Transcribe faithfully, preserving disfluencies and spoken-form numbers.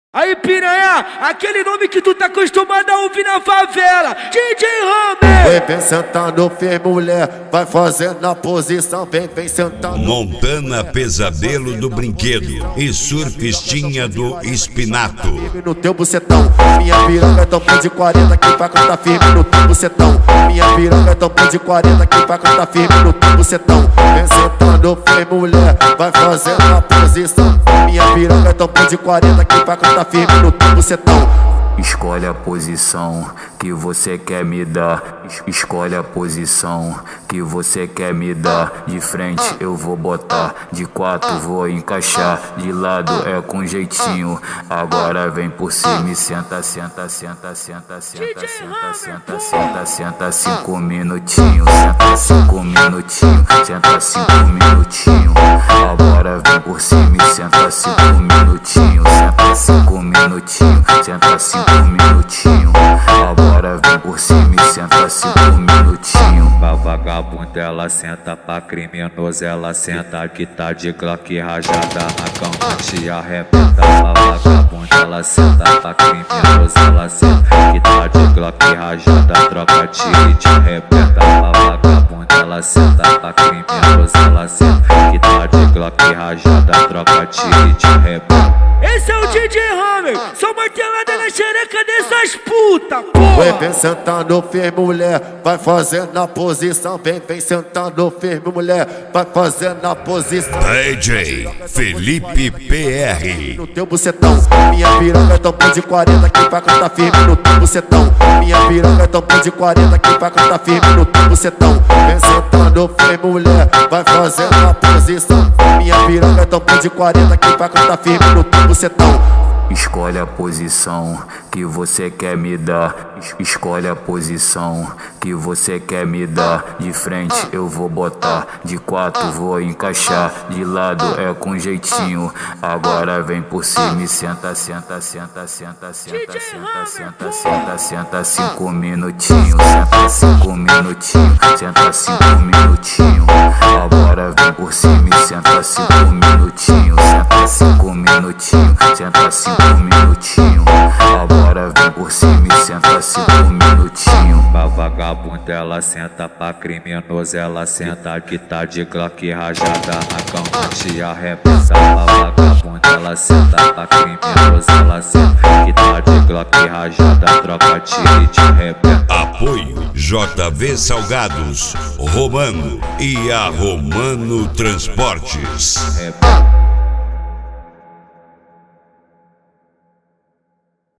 Aí, piranha, aquele nome que tu tá acostumado a ouvir na favela, D J Hammer. Vem, vem sentando firme, mulher, vai fazendo a posição, vem, vem sentando. Montana Pesadelo do Brinquedo e Surfistinha do Espinato. No teu bucetão, minha piranha é tampão de quarenta, que vai cantar firme no teu bucetão. Minha piranha é tampão de quarenta, que vai cantar firme no teu bucetão. Vem sentando firme, mulher, vai fazendo a posição. Minha piranha é tampão de quarenta, que vai cantar firme no teu bucetão. Escolhe a posição que você quer me dar. Escolhe a posição que você quer me dar. De frente eu vou botar, de quatro vou encaixar, de lado é com jeitinho. Agora vem por cima e senta, senta, senta, senta, senta, senta, senta, senta, senta cinco minutinhos, senta cinco minutinhos, senta cinco minutinhos. Agora vem por cima e senta cinco minutinhos, senta cinco minutinhos, senta cinco minutinhos. Agora vem por cima e senta cinco minutinhos. Pra vagabunda ela senta, pra criminoso ela senta. Que tá de Glock rajada na cama te arrebenta. Pra vagabunda ela senta, pra criminoso ela senta. Que tá de Glock rajada, troca tiro e te arrebenta. Pra vagabunda ela senta, pra criminoso ela senta. Que tá de Glock rajada, troca tiro e te arrebenta. Esse é o D J Hammer, só martelada na xereca dessas puta, porra. Vem, vem sentando firme, mulher, vai fazendo a posição. Vem, vem sentando firme, mulher, vai fazendo a posição. D J Felipe P R. No teu bucetão, minha piranha é tampão de quarenta, que vai cantar firme no teu bucetão. Minha piranha é tampão de quarenta, que vai cantar firme no teu bucetão. Vem sentando firme, mulher, vai fazendo a posição. Minha piranha é tampão de quarenta, que vai cantar firme no teu bucetão. Escolhe a posição que você quer me dar. Escolhe a posição que você quer me dar. De frente eu vou botar, de quatro vou encaixar, de lado é com jeitinho. Agora vem por cima e senta, senta, senta, senta, senta, senta, senta, senta, senta cinco minutinhos, senta cinco minutinhos, senta cinco minutinhos. Agora vem por cima e senta cinco minutinhos, senta cinco minutinhos, senta cinco minutinho. Agora vem por cima e senta cinco minutinho. Pra vagabunda ela senta, pra criminoso ela senta. Que tá de Glock rajada na cama te arrebenta. Pra vagabunda ela senta, pra criminoso ela senta. Que tá de Glock rajada, troca tiro e te arrebenta. Apoio J V Salgados, Romano e a Romano Transportes. Arrebenta.